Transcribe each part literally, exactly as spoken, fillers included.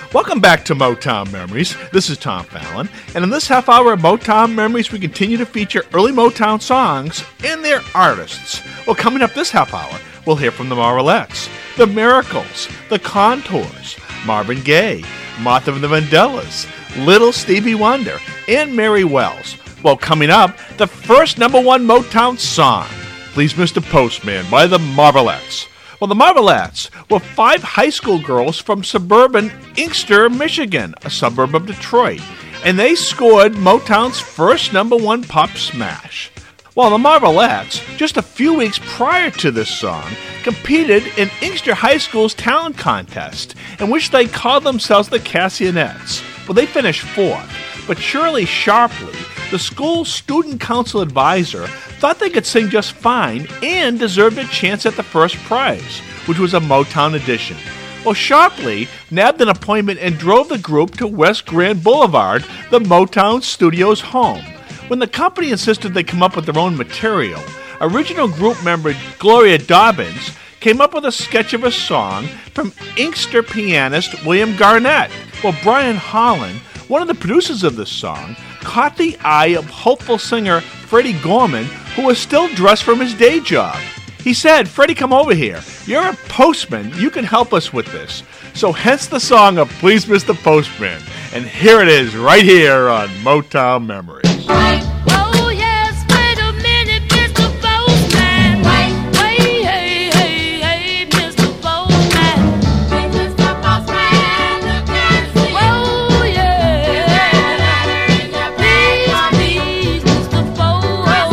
Welcome back to Motown Memories. This is Tom Fallon, and in this half hour of Motown Memories, we continue to feature early Motown songs and their artists. Well, coming up this half hour, we'll hear from the Marvelettes, the Miracles, the Contours, Marvin Gaye, Martha and the Vandellas, Little Stevie Wonder, and Mary Wells. Well, coming up, the first number one Motown song, Please Mister Postman by the Marvelettes. Well, the Marvelettes were five high school girls from suburban Inkster, Michigan, a suburb of Detroit, and they scored Motown's first number one pop smash. Well, the Marvelettes, just a few weeks prior to this song, competed in Inkster High School's talent contest, in which they called themselves the Cassionettes. Well, they finished fourth, but Shirley Sharpley, the school's student council advisor, thought they could sing just fine and deserved a chance at the first prize, which was a Motown edition. Well, Sharpley nabbed an appointment and drove the group to West Grand Boulevard, the Motown Studios' home. When the company insisted they come up with their own material, original group member Gloria Dobbins came up with a sketch of a song from Inkster pianist William Garnett. Well, Brian Holland, one of the producers of this song, caught the eye of hopeful singer Freddie Gorman, who was still dressed from his day job. He said, "Freddie, come over here. You're a postman. You can help us with this." So hence the song of Please Mister Postman. And here it is, right here on Motown Memories. Oh, yes, wait a minute, Mister Postman. Wait, wait, hey, hey, hey, Mister Postman. Hey, Mister Postman, look and see. Oh, yeah. Please, please, Mister Postman.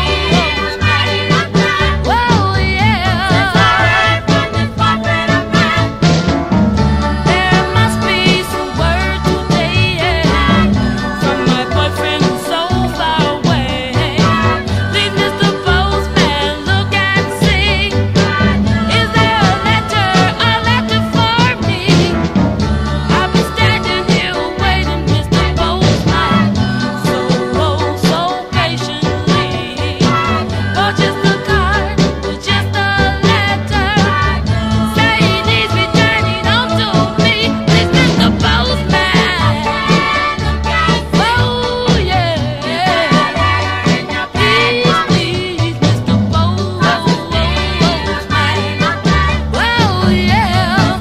Oh, yeah. There must be some word today from my boyfriend who's so far away. Please, Mister Postman, look and see. Is there a letter, a letter for me? I've been standing here waiting, Mister Postman, so, oh, so patiently. For just a card, for just a letter, saying he's returning home to me. Please, Mister Postman. Oh, yeah. Please, please, Mister Postman. Well, yeah.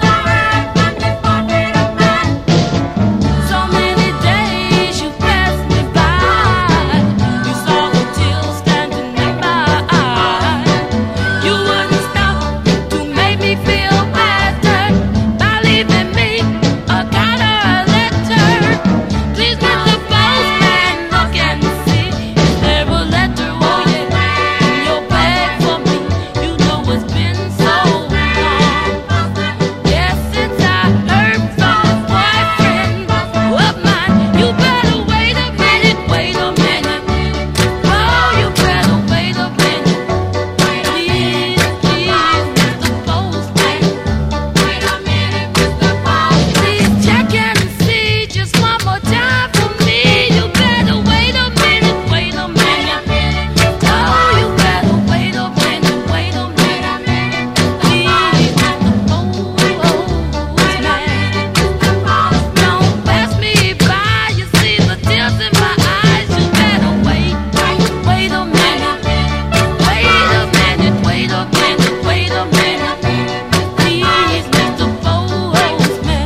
So many days you passed me by. You saw the tears standing in my eyes. You wouldn't stop to make me feel better by leaving me a card or a letter. Please, Mister Postman, look and see. Is there a letter, oh yeah, in your bag for me? You know it's been so long. Yes, since I heard from this boyfriend of mine. You better wait a minute, wait a minute. Oh, you better wait a minute. Please, please, Mister Postman. Wait a minute, Mister Postman. Please check and see just one more time for me. You better wait a minute, wait a minute. Oh, you better wait a minute, wait a minute. Please, Mister Postman. Don't pass me by. You see the tears in my eyes. You better wait, wait a minute. Wait a minute, wait a minute, wait a minute. Please, Mister Postman.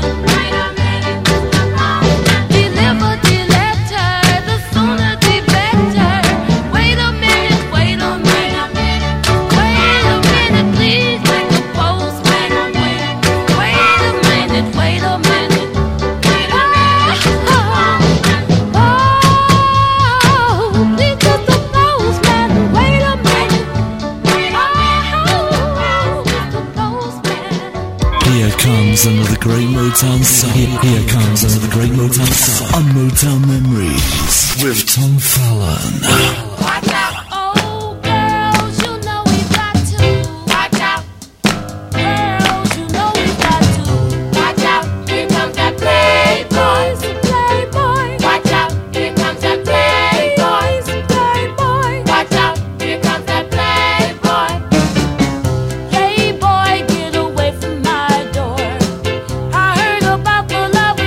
Deliver the letter, the sooner the better. Wait a minute, wait a minute. Wait a minute, please, Mister Postman. Wait a minute, wait a minute. Oh, please, Mister Postman. Wait a minute. Oh, Mister Postman. Here comes another great Motown song. Here, here comes another great Motown song on Motown Memories with Tom Fallon. Watch out. Oh, girls, you know we've got to. Watch out. Girls, you know we've got to. Watch out. Here comes that playboy. Playboy. Watch out. Here comes that playboy. Playboy. Watch out. Here comes that playboy. Playboy, get away from my door. I heard about the love we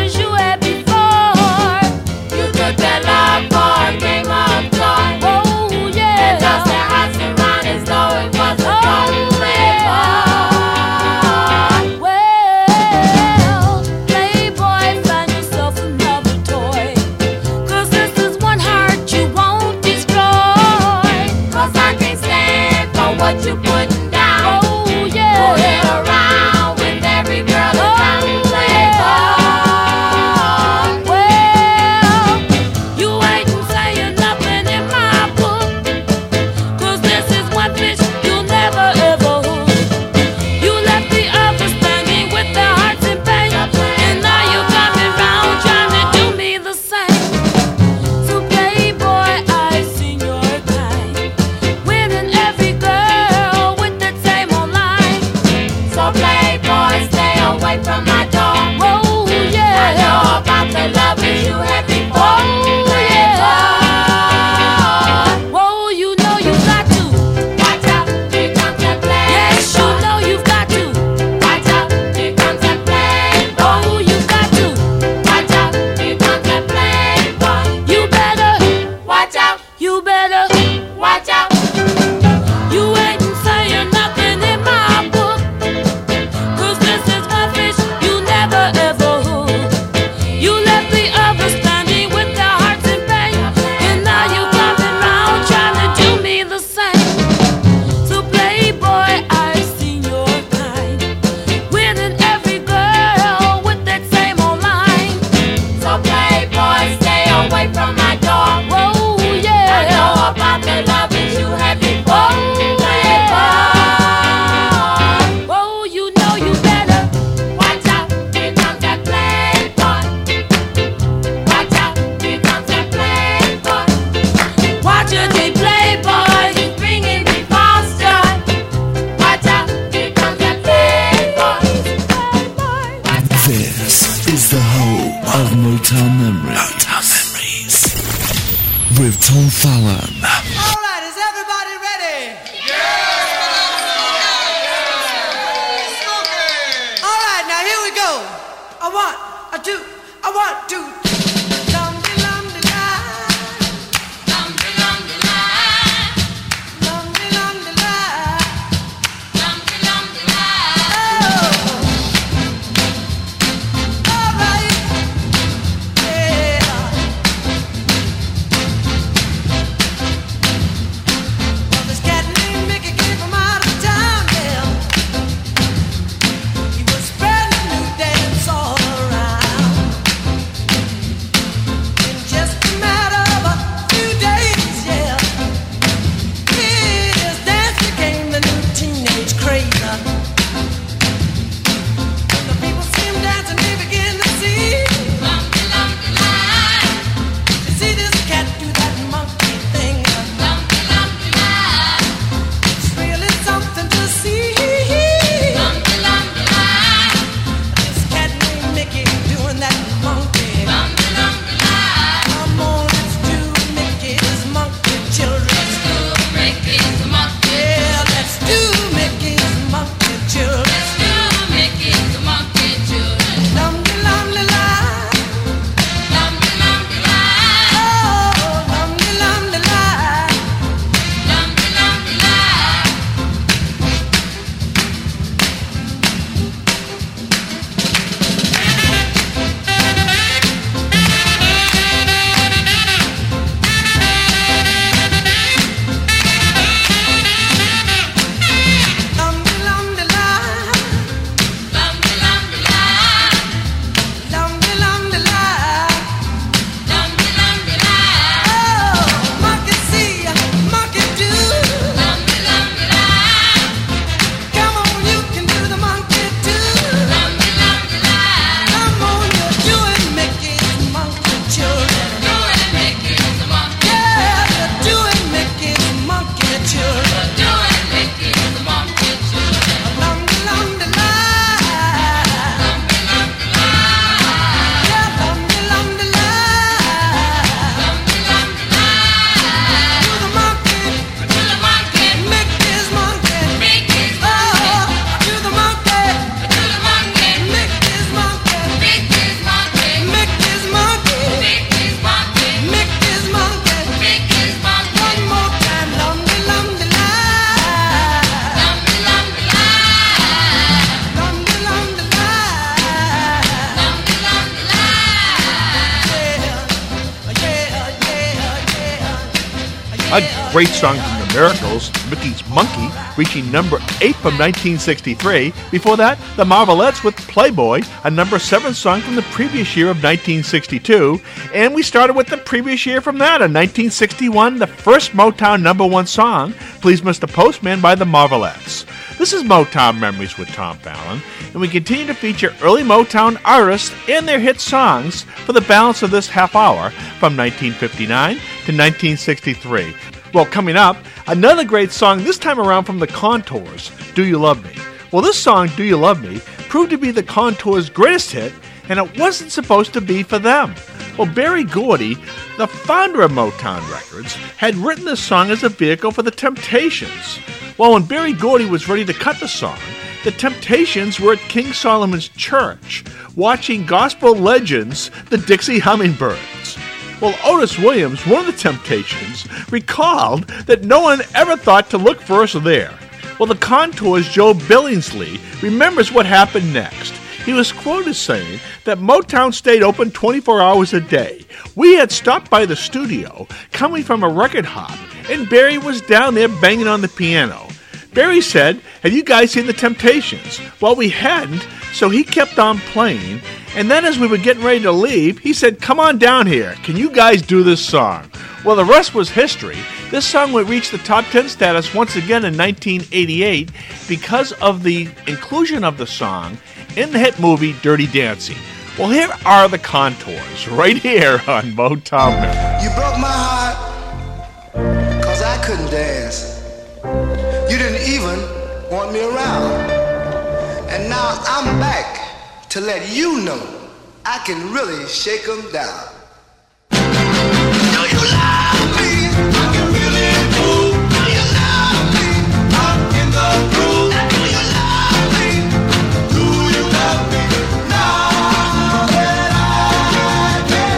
of Motown Memories. Motown Memories. With Tom Fallon. All right, is everybody ready? Yeah! All right, now here we go. A one, a two, a one, two. A great song from the Miracles, Mickey's Monkey, reaching number eight from nineteen sixty-three. Before that, the Marvelettes with Playboy, a number seven song from the previous year of nineteen sixty-two. And we started with the previous year from that, in nineteen sixty-one, the first Motown number one song, Please Mister Postman by the Marvelettes. This is Motown Memories with Tom Fallon, and we continue to feature early Motown artists and their hit songs for the balance of this half hour from nineteen fifty-nine to nineteen sixty-three. Well, coming up, another great song, this time around from the Contours, Do You Love Me? Well, this song, Do You Love Me, proved to be the Contours' greatest hit, and it wasn't supposed to be for them. Well, Berry Gordy, the founder of Motown Records, had written this song as a vehicle for the Temptations. Well, when Berry Gordy was ready to cut the song, the Temptations were at King Solomon's Church, watching gospel legends, the Dixie Hummingbirds. Well, Otis Williams, one of the Temptations, recalled that no one ever thought to look for us there. Well, the Contours' Joe Billingsley remembers what happened next. He was quoted saying that Motown stayed open twenty-four hours a day. We had stopped by the studio, coming from a record hop, and Berry was down there banging on the piano. Berry said, "Have you guys seen the Temptations?" Well, we hadn't, so he kept on playing, and then as we were getting ready to leave, he said, "Come on down here, can you guys do this song?" Well, the rest was history. This song would reach the top ten status once again in nineteen eighty-eight because of the inclusion of the song in the hit movie Dirty Dancing. Well, here are the Contours, right here on Motown Memories. You broke my heart, cause I couldn't dance. You didn't even want me around. And now I'm back to let you know I can really shake them down. Do you love me? I can really move. Do you love me? I'm in the groove. Do you love me? Do you love me? Now that I can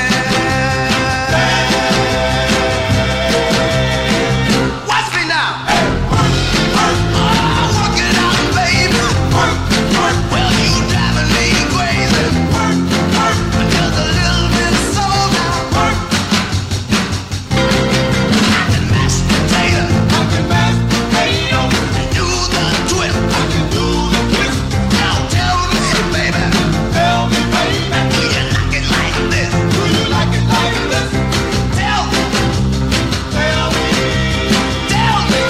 dance. Watch me now. Work, work, oh, work it out, baby. Work, work. Well, you driving me crazy. Work, work. Just a little bit slow now. Work. I can mash potato. I can mash potato. Do the twist. I can do the twist. Now tell me, baby. Tell me, baby. Do you like it like this? Do you like it like this? Tell me. Tell me. Tell me.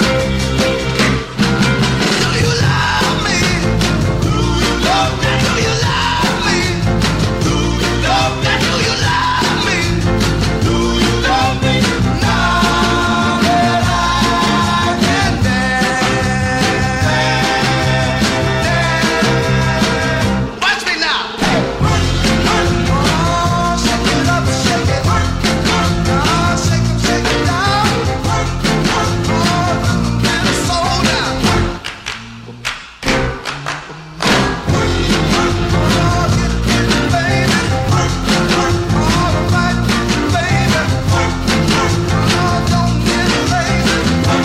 Do you love me? Do you love me? Do you love me? Do you love me? Do you love me? Do you love me? Now that I can dance. Watch me now. Work, work, oh, shake it up, shake it. Work, work, oh, shake it, shake it down. Work, work, oh, and slow down. Work, work, work, oh, get it, get it, baby. Work, work, all right, baby. Work, work, oh, don't get lazy. Work.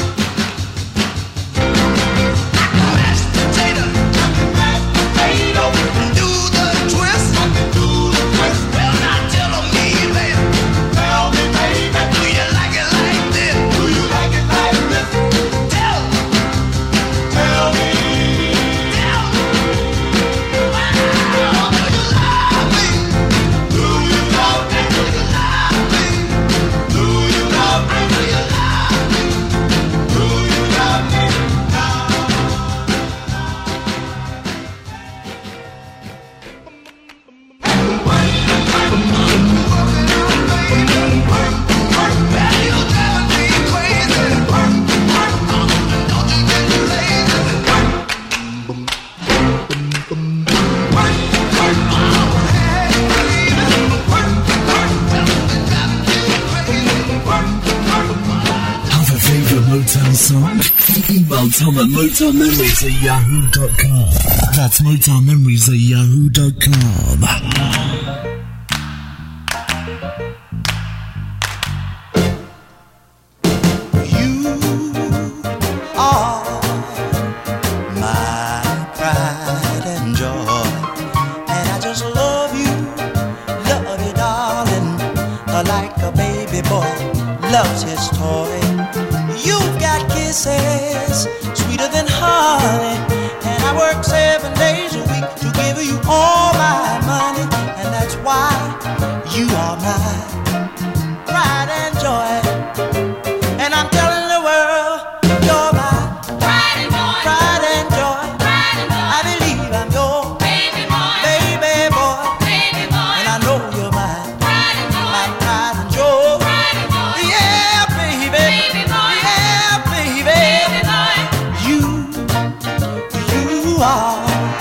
I can mash potato. I can mash potato. Do the twist. I can do the twist. Well, now tell me, baby. Tell me, baby. Do you like it like this? Do you like it like this? Tell me. Tell me. Tell me. Wow. Do you love me? Do you love me? Do you love me? Do you love me? Do you love me? Do you love me? Have a favorite Motown song? Email Tom at Motown Memories at yahoo dot com. That's Motown Memories at yahoo dot com. You are my pride and joy, and I just love you, love you, darling, like a baby boy loves his toy. You've got kisses sweeter than honey, and I work seven days a week to give you all my money, and that's why you are my pride and joy. And I'm telling the world, you're my Pride and joy, pride and joy. pride and joy, I believe I'm your baby boy, baby boy, baby boy, and I know you're my pride and my joy, pride and joy. pride and joy, Yeah, baby, baby boy, yeah, baby, baby boy. you, you are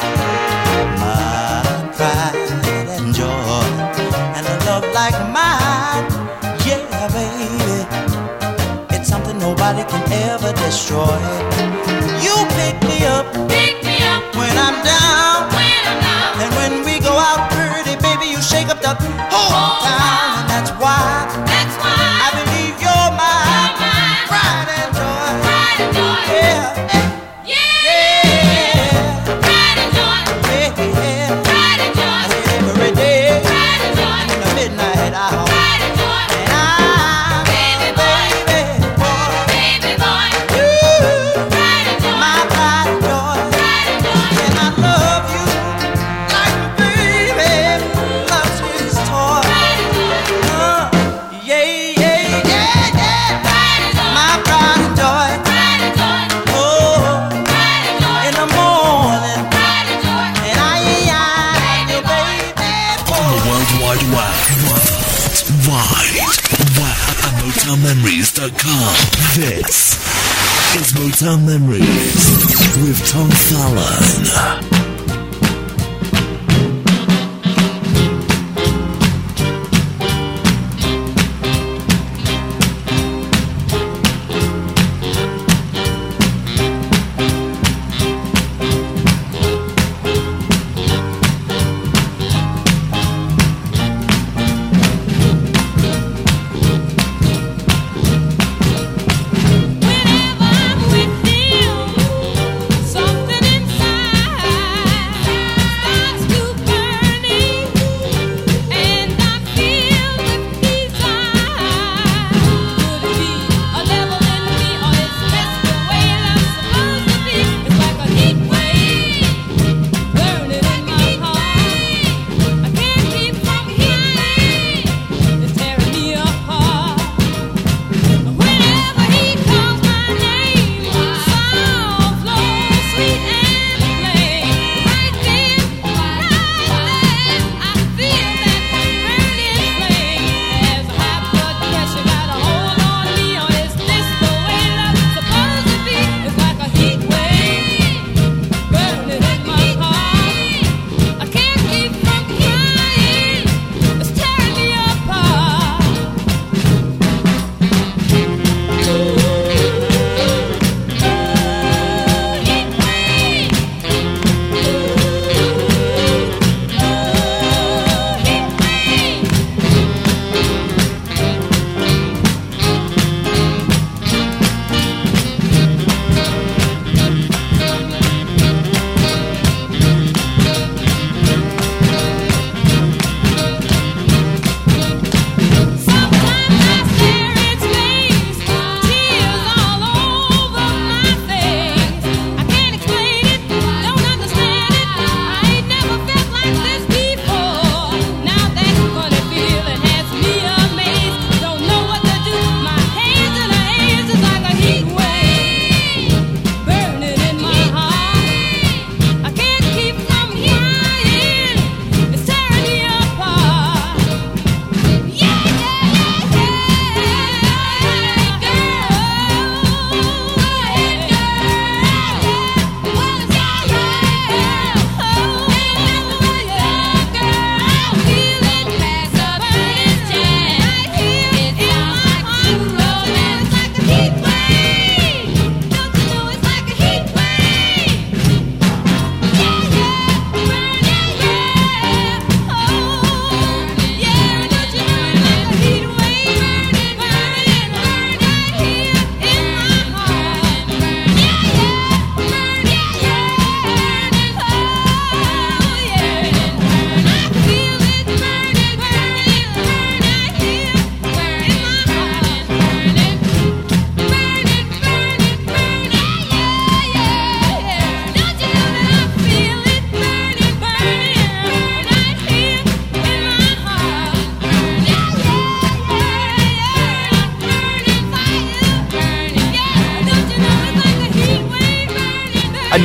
my pride and joy, and a love like mine, yeah, baby, it's something nobody can ever destroy. You pick me up Pick me up when I'm down, when I'm down. and when we go out pretty, baby, you shake up the whole town, and that's why That's I why believe you're my you're mine. pride and joy. Pride and joy, Yeah, yeah. yeah, Pride and joy, yeah. pride and I joy, said every day pride and joy, in the midnight hour, pride and joy, and I'm baby boy, baby boy, baby boy. you, Pride and joy, my pride and joy, pride and joy, and I love you like a baby loves his toy. pride and joy, Uh, yeah, yeah, yeah, yeah. pride and joy, My pride and joy. pride and joy, Oh, pride and joy, in the morning, pride and joy. and I ain't your baby On the boy. World Wide Web. World Wide Web at Motown Memories dot com. This is Motown Memories with Tom Fallon.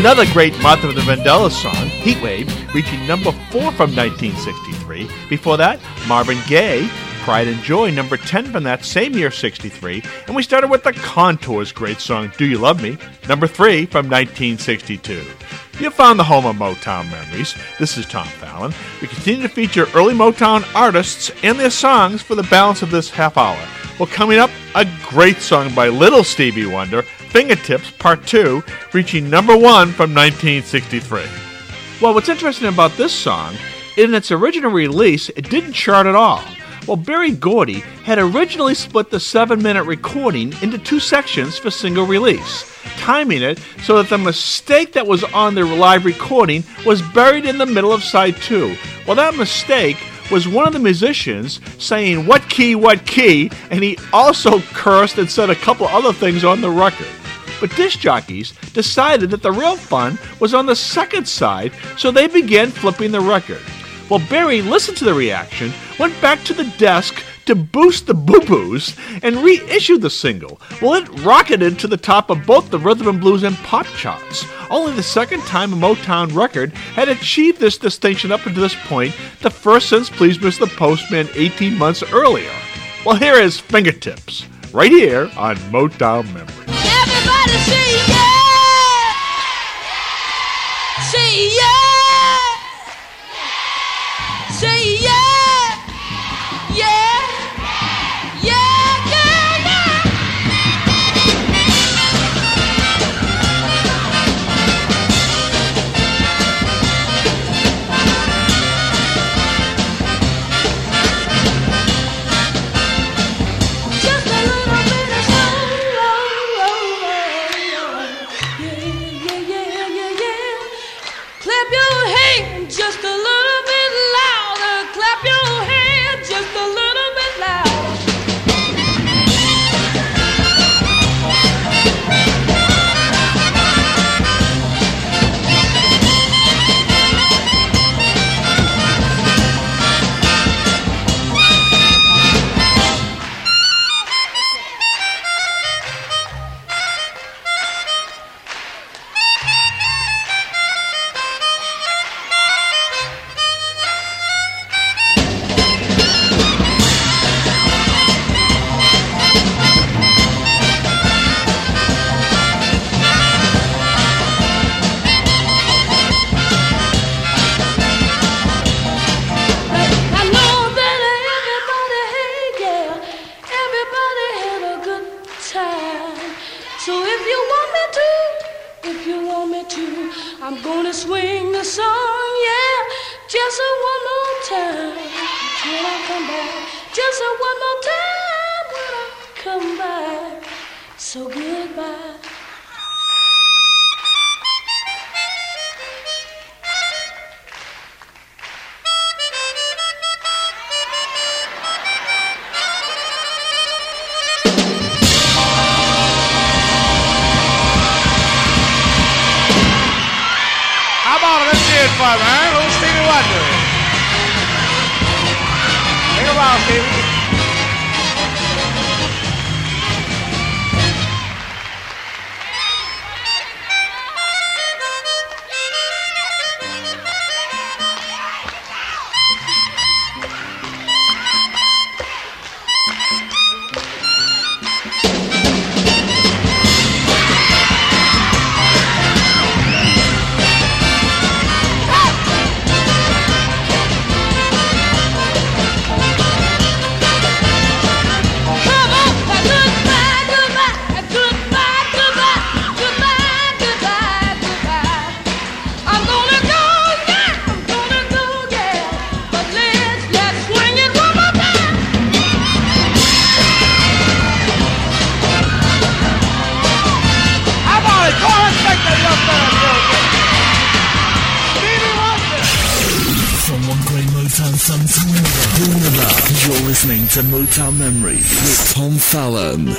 Another great Martha Vandellas song, Heatwave, reaching number four from nineteen sixty-three. Before that, Marvin Gaye, Pride and Joy, number ten from that same year, sixty-three. And we started with the Contours' great song, Do You Love Me, number three from nineteen sixty-two. You found the home of Motown Memories. This is Tom Fallon. We continue to feature early Motown artists and their songs for the balance of this half hour. Well, coming up, a great song by Little Stevie Wonder, Fingertips Part two, reaching number one from nineteen sixty-three. Well, what's interesting about this song, in its original release, it didn't chart at all. Well, Berry Gordy had originally split the seven-minute recording into two sections for single release, timing it so that the mistake that was on the live recording was buried in the middle of side two. Well, that mistake was one of the musicians saying, "What key, what key?" and he also cursed and said a couple other things on the record. But disc jockeys decided that the real fun was on the second side, so they began flipping the record. Well, Barry listened to the reaction, went back to the desk to boost the boo-boos, and reissued the single. Well, it rocketed to the top of both the rhythm and blues and pop charts. Only the second time a Motown record had achieved this distinction up until this point, the first since Please Mister the Postman eighteen months earlier. Well, here is Fingertips, right here on Motown Memories. Everybody say yeah! Say yeah! Say yeah! Yeah! Yeah, yeah, yeah! Just a little bit of soul. Yeah, yeah, yeah, yeah, yeah. Clap your hands just a little bit louder. Clap your hands just a little bit louder. I know that everybody, hey yeah, everybody had a good time. So if you want me to, if you want me to, I'm gonna swing the song, yeah, just a one more time. When I come back, just a one more time when I come back. So goodbye. How about it? Let's see it for me, huh? Little Stevie Wonder. Take a while, Stevie. Come on, goodbye, goodbye, goodbye, goodbye, goodbye, goodbye, goodbye. I'm gonna go, yeah, I'm gonna go, yeah. But let's let's swing it one more time. How about it? Go ahead and take that young man, Stevie Wonder. From one great Motown song to another, another, you're listening to Motown Memories with Tom Fallon.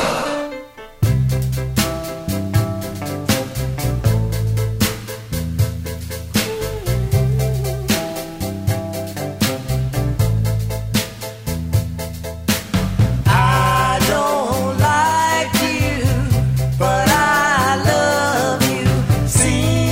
I don't like you, but I love you. See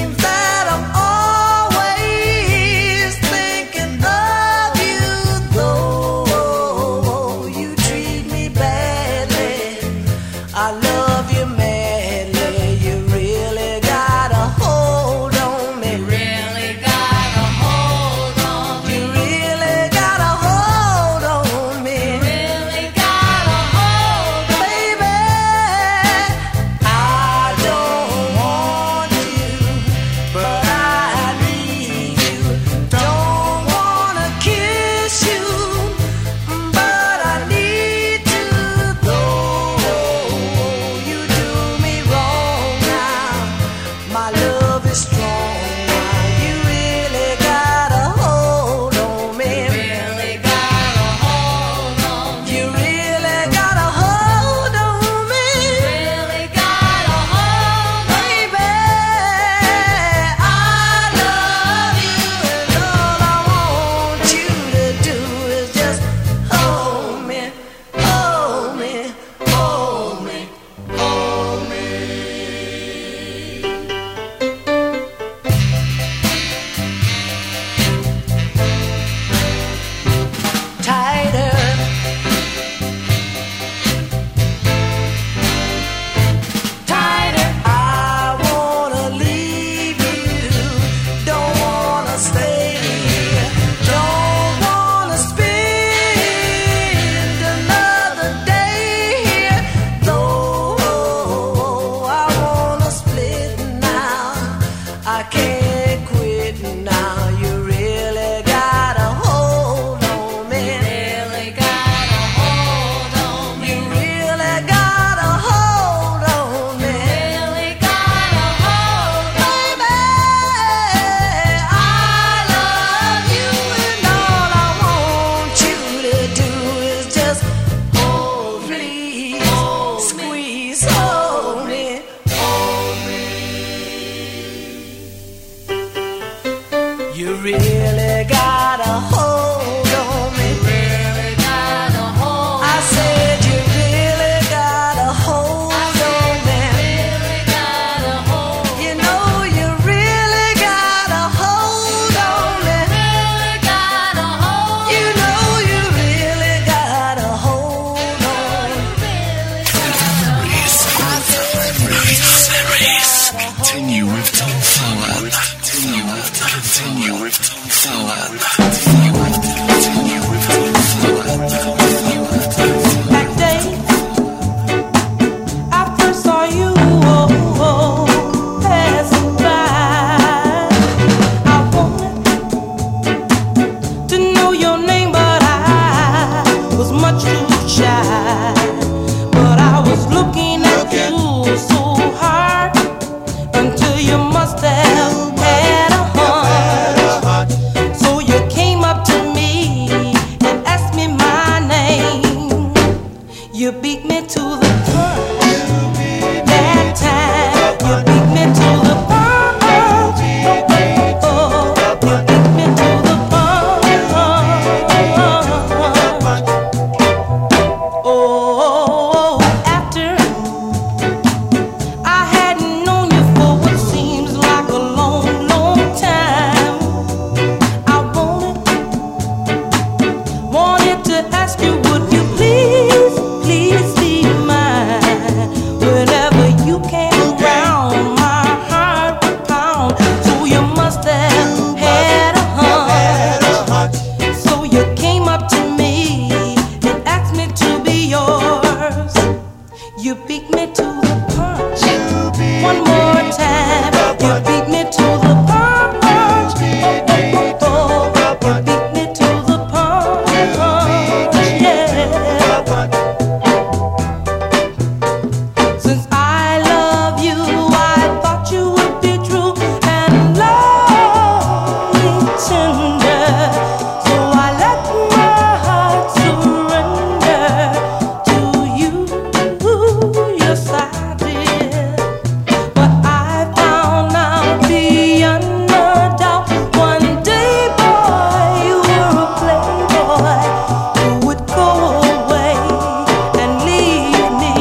tender. So I let my heart surrender to you. Yes, I did. But I found out beyond a doubt one day, boy, you were a playboy who would go away and leave me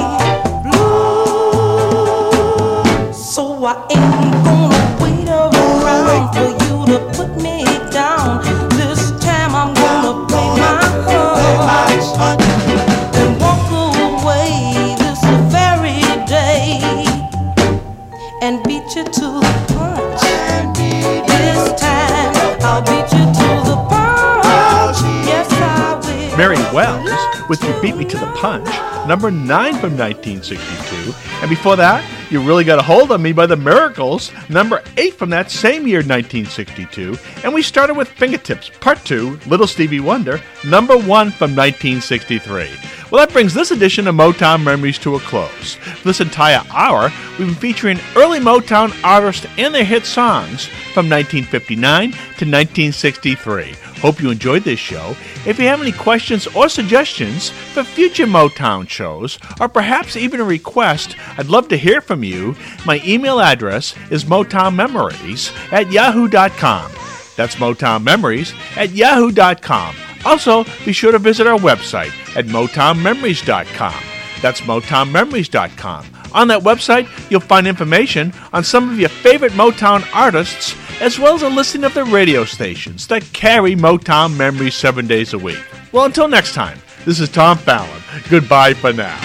blue. So I ain't gonna wait around for you to put me down. This time I'm gonna play my heart and walk away this very day and beat you to the punch. This time I'll beat you to the punch. Yes, I will. Mary Wells with You Beat Me to the Punch, number nine from nineteen sixty-two. And before that, You Really Got a Hold of Me by the Miracles, number eight from that same year, nineteen sixty-two. And we started with Fingertips, part two, Little Stevie Wonder, number one from nineteen sixty-three. Well, that brings this edition of Motown Memories to a close. For this entire hour, we've been featuring early Motown artists and their hit songs from nineteen fifty-nine to nineteen sixty-three. Hope you enjoyed this show. If you have any questions or suggestions for future Motown shows, or perhaps even a request, I'd love to hear from you. My email address is motownmemories at yahoo dot com. That's motownmemories at yahoo dot com. Also, be sure to visit our website at motown memories dot com. That's motown memories dot com. On that website, you'll find information on some of your favorite Motown artists, as well as a listing of the radio stations that carry Motown memories seven days a week. Well, until next time, this is Tom Fallon. Goodbye for now.